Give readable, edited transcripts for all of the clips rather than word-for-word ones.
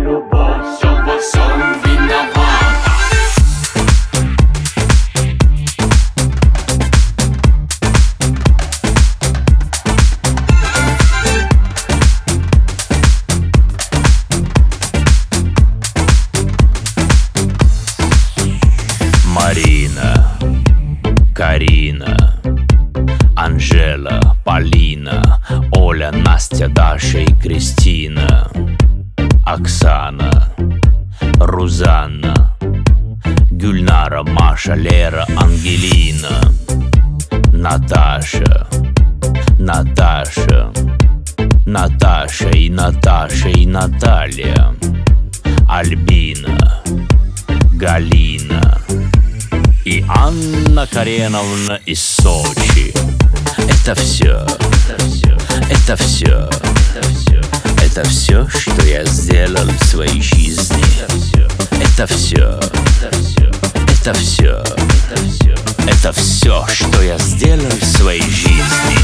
любовь во всем виновата. Марина, Карина, Анжела, Полина, Оля, Настя, Даша и Кристина, Оксана, Рузанна, Гюльнара, Маша, Лера, Ангелина, Наташа, Наташа, Наташа и Наташа и Наталья, Альбина, Галина и Анна Кареновна из Сочи. Это все, это все, это все, что я сделал в своей жизни. Это все, это все, это все, что я сделал в своей жизни.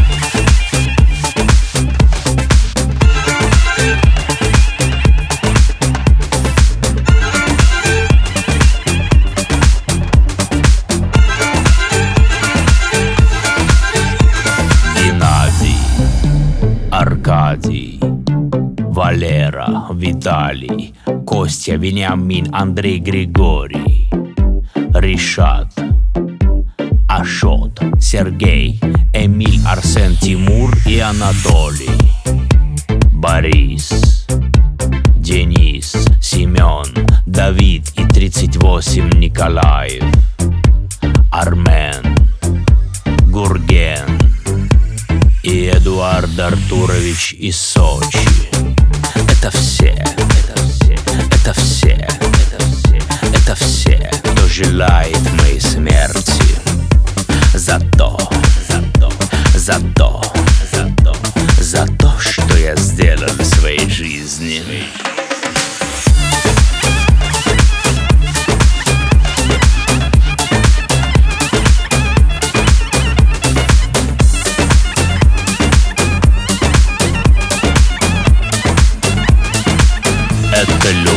Аркадий, Валера, Виталий, Костя, Вениамин, Андрей, Григорий, Ришат, Ашот, Сергей, Эмиль, Арсен, Тимур и Анатолий, Борис, Денис, Семен, Давид и 38 Николаев, Армен, Гурген и Эдуард Артурович из Сочи. Это все, это все, это все, кто желает моей смерти. За то, что я сделал в своей жизни. Это любовь.